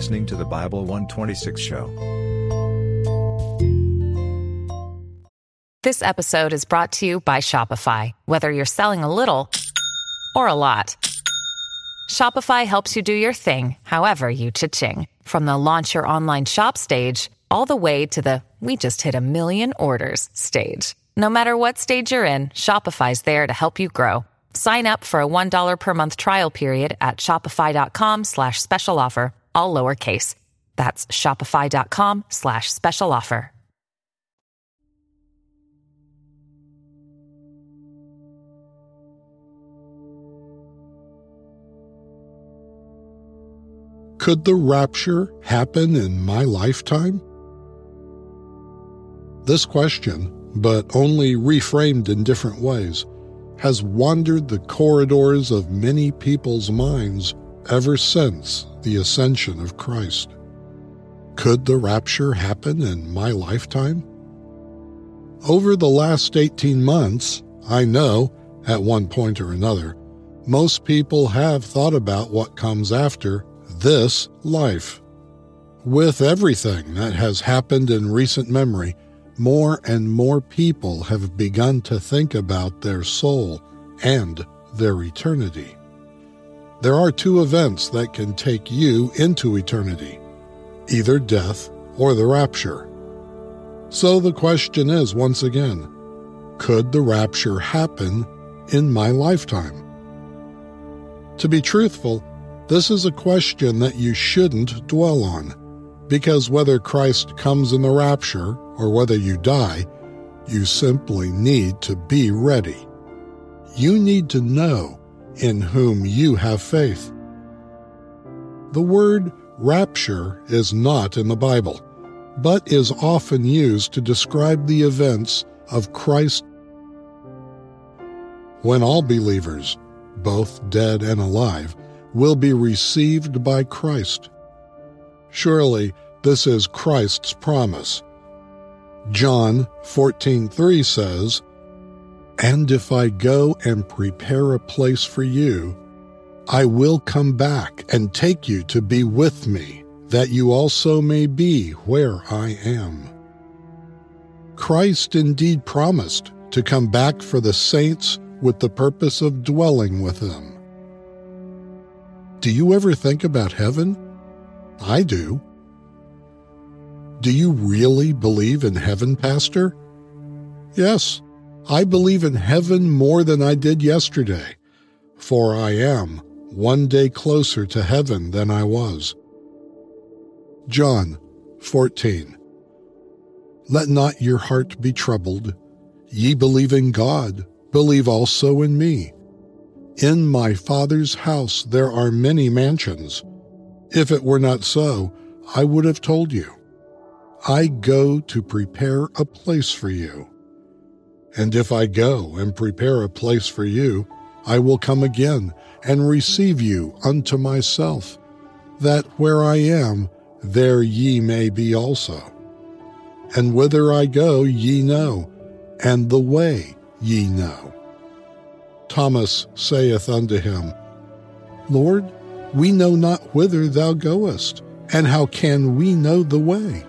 listening to the Bible 126 show. This episode is brought to you by Shopify. Whether you're selling a little or a lot, Shopify helps you do your thing, however you cha-ching. From the launch your online shop stage, all the way to the we just hit 1 million orders stage. No matter what stage you're in, Shopify's there to help you grow. Sign up for a $1 per month trial period at shopify.com/special offer, all lowercase. That's shopify.com/special offer. Could the rapture happen in my lifetime? This question, but only reframed in different ways, has wandered the corridors of many people's minds ever since the ascension of Christ. Could the rapture happen in my lifetime? Over the last 18 months, I know, at one point or another, most people have thought about what comes after this life. With everything that has happened in recent memory, more and more people have begun to think about their soul and their eternity. There are two events that can take you into eternity, either death or the rapture. So the question is, once again, could the rapture happen in my lifetime? To be truthful, this is a question that you shouldn't dwell on, because whether Christ comes in the rapture or whether you die, you simply need to be ready. You need to know in whom you have faith. The word rapture is not in the Bible, but is often used to describe the events of Christ when all believers, both dead and alive, will be received by Christ. Surely this is Christ's promise. John 14:3 says, "And if I go and prepare a place for you, I will come back and take you to be with me, that you also may be where I am." Christ indeed promised to come back for the saints with the purpose of dwelling with them. Do you ever think about heaven? I do. Do you really believe in heaven, Pastor? Yes, I believe in heaven more than I did yesterday, for I am one day closer to heaven than I was. John 14. Let not your heart be troubled. Ye believe in God, believe also in me. In my Father's house there are many mansions. If it were not so, I would have told you. I go to prepare a place for you. And if I go and prepare a place for you, I will come again and receive you unto myself, that where I am, there ye may be also. And whither I go ye know, and the way ye know. Thomas saith unto him, Lord, we know not whither thou goest, and how can we know the way?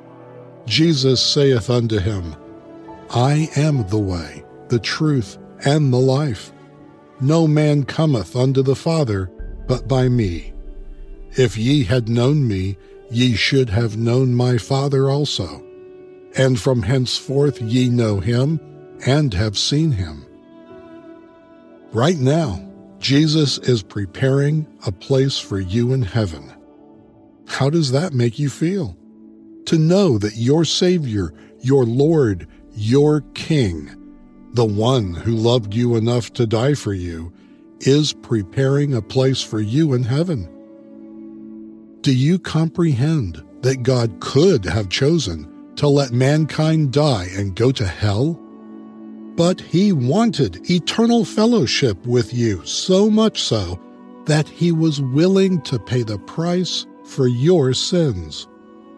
Jesus saith unto him, I am the way, the truth, and the life. No man cometh unto the Father but by me. If ye had known me, ye should have known my Father also. And from henceforth ye know him, and have seen him. Right now, Jesus is preparing a place for you in heaven. How does that make you feel? To know that your Savior, your Lord, your King, the one who loved you enough to die for you, is preparing a place for you in heaven. Do you comprehend that God could have chosen to let mankind die and go to hell? But he wanted eternal fellowship with you, so much so that he was willing to pay the price for your sins.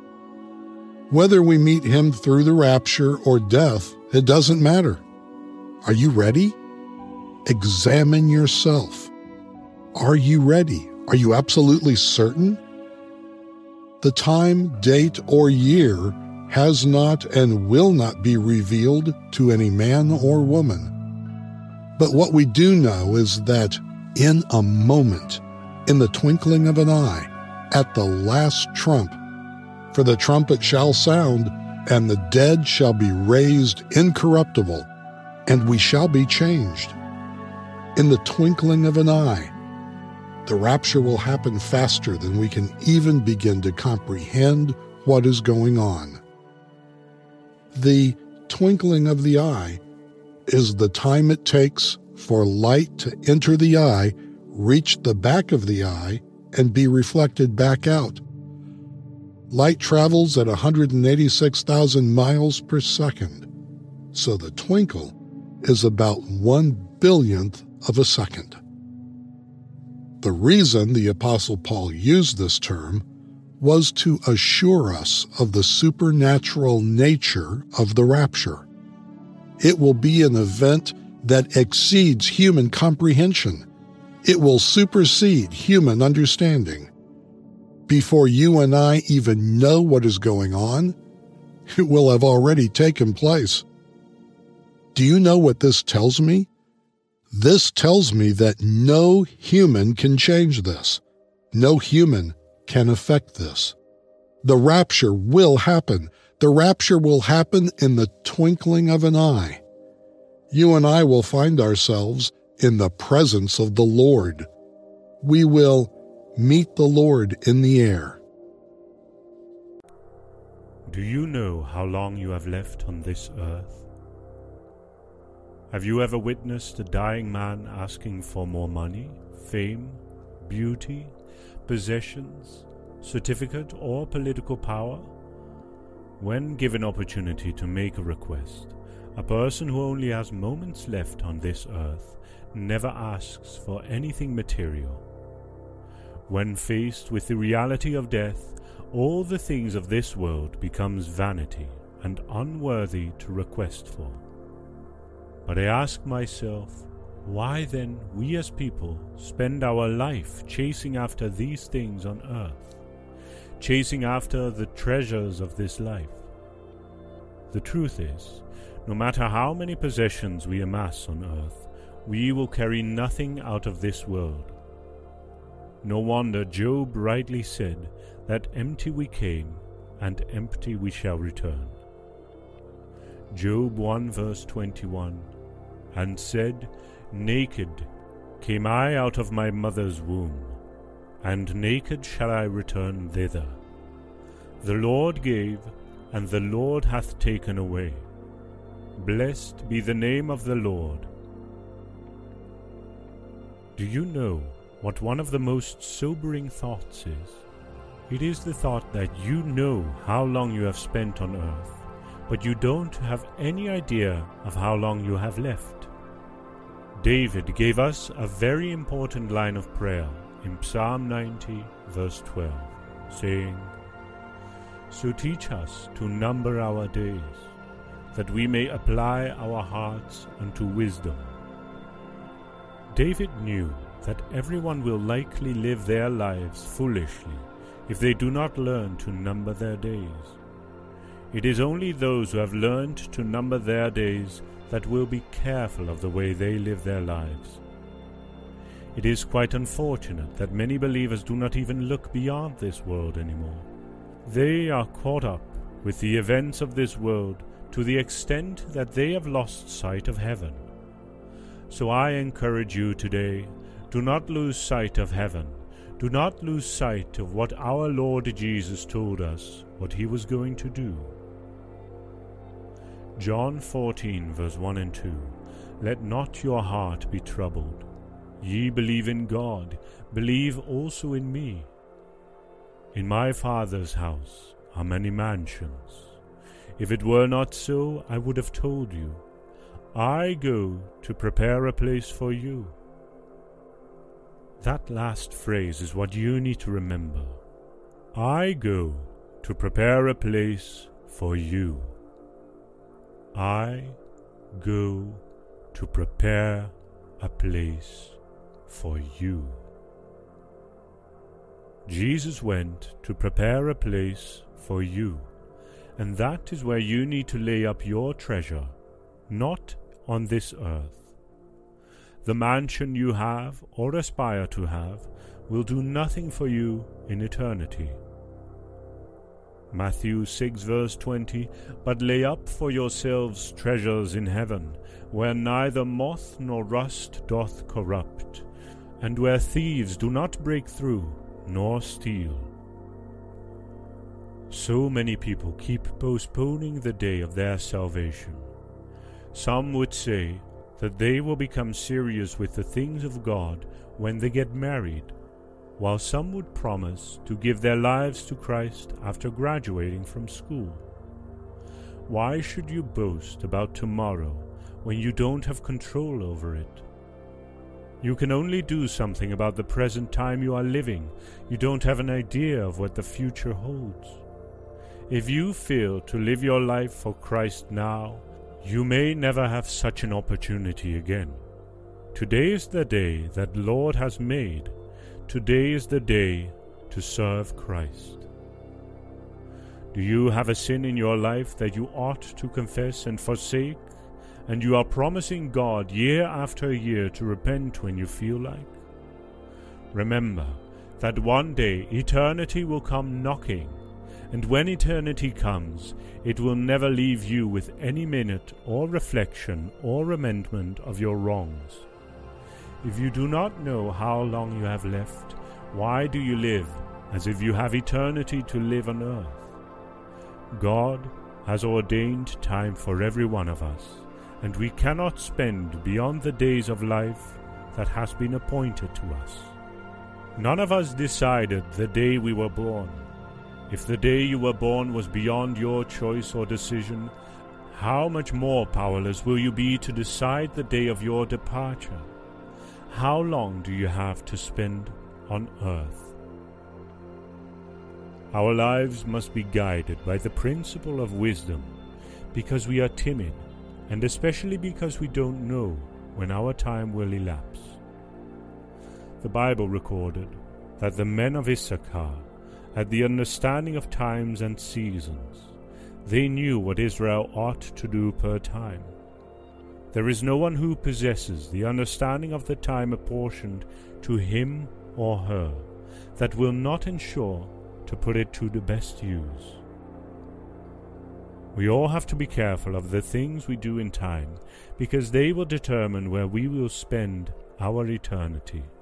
Whether we meet him through the rapture or death, it doesn't matter. Are you ready? Examine yourself. Are you ready? Are you absolutely certain? The time, date, or year has not and will not be revealed to any man or woman. But what we do know is that in a moment, in the twinkling of an eye, at the last trump, for the trumpet shall sound, and the dead shall be raised incorruptible, and we shall be changed. In the twinkling of an eye, the rapture will happen faster than we can even begin to comprehend what is going on. The twinkling of the eye is the time it takes for light to enter the eye, reach the back of the eye, and be reflected back out. Light travels at 186,000 miles per second, so the twinkle is about 1/1000th of a second. The reason the Apostle Paul used this term was to assure us of the supernatural nature of the rapture. It will be an event that exceeds human comprehension. It will supersede human understanding. Before you and I even know what is going on, it will have already taken place. Do you know what this tells me? This tells me that no human can change this. No human can affect this. The rapture will happen. The rapture will happen in the twinkling of an eye. You and I will find ourselves in the presence of the Lord. We will meet the Lord in the air. Do you know how long you have left on this earth? Have you ever witnessed a dying man asking for more money, fame, beauty, possessions, certificate, or political power? When given opportunity to make a request, a person who only has moments left on this earth never asks for anything material. When faced with the reality of death, all the things of this world becomes vanity and unworthy to request for. But I ask myself, why then we as people spend our life chasing after these things on earth, chasing after the treasures of this life? The truth is, no matter how many possessions we amass on earth, we will carry nothing out of this world. No wonder Job rightly said that empty we came and empty we shall return. Job 1 verse 21, and said, Naked came I out of my mother's womb, and naked shall I return thither. The Lord gave, and the Lord hath taken away. Blessed be the name of the Lord. Do you know what one of the most sobering thoughts is? It is the thought that you know how long you have spent on earth, but you don't have any idea of how long you have left. David gave us a very important line of prayer in Psalm 90, verse 12, saying, So teach us to number our days, that we may apply our hearts unto wisdom. David knew that everyone will likely live their lives foolishly if they do not learn to number their days. It is only those who have learned to number their days that will be careful of the way they live their lives. It is quite unfortunate that many believers do not even look beyond this world anymore. They are caught up with the events of this world to the extent that they have lost sight of heaven. So I encourage you today, do not lose sight of heaven. Do not lose sight of what our Lord Jesus told us, what he was going to do. John 14, verse 1 and 2. Let not your heart be troubled. Ye believe in God, believe also in me. In my Father's house are many mansions. If it were not so, I would have told you. I go to prepare a place for you. That last phrase is what you need to remember. I go to prepare a place for you. I go to prepare a place for you. Jesus went to prepare a place for you, and that is where you need to lay up your treasure, not on this earth. The mansion you have or aspire to have will do nothing for you in eternity. Matthew 6 verse 20, "But lay up for yourselves treasures in heaven, where neither moth nor rust doth corrupt, and where thieves do not break through nor steal." So many people keep postponing the day of their salvation. Some would say that they will become serious with the things of God when they get married, while some would promise to give their lives to Christ after graduating from school. Why should you boast about tomorrow when you don't have control over it? You can only do something about the present time you are living. You don't have an idea of what the future holds. If you fail to live your life for Christ now, you may never have such an opportunity again. Today is the day that the Lord has made. Today is the day to serve Christ. Do you have a sin in your life that you ought to confess and forsake, and you are promising God year after year to repent when you feel like? Remember that one day eternity will come knocking, and when eternity comes, it will never leave you with any minute or reflection or amendment of your wrongs. If you do not know how long you have left, why do you live as if you have eternity to live on earth? God has ordained time for every one of us, and we cannot spend beyond the days of life that has been appointed to us. None of us decided the day we were born. If the day you were born was beyond your choice or decision, how much more powerless will you be to decide the day of your departure? How long do you have to spend on earth? Our lives must be guided by the principle of wisdom, because we are timid, and especially because we don't know when our time will elapse. The Bible recorded that the men of Issachar had the understanding of times and seasons. They knew what Israel ought to do per time. There is no one who possesses the understanding of the time apportioned to him or her that will not ensure to put it to the best use. We all have to be careful of the things we do in time, because they will determine where we will spend our eternity.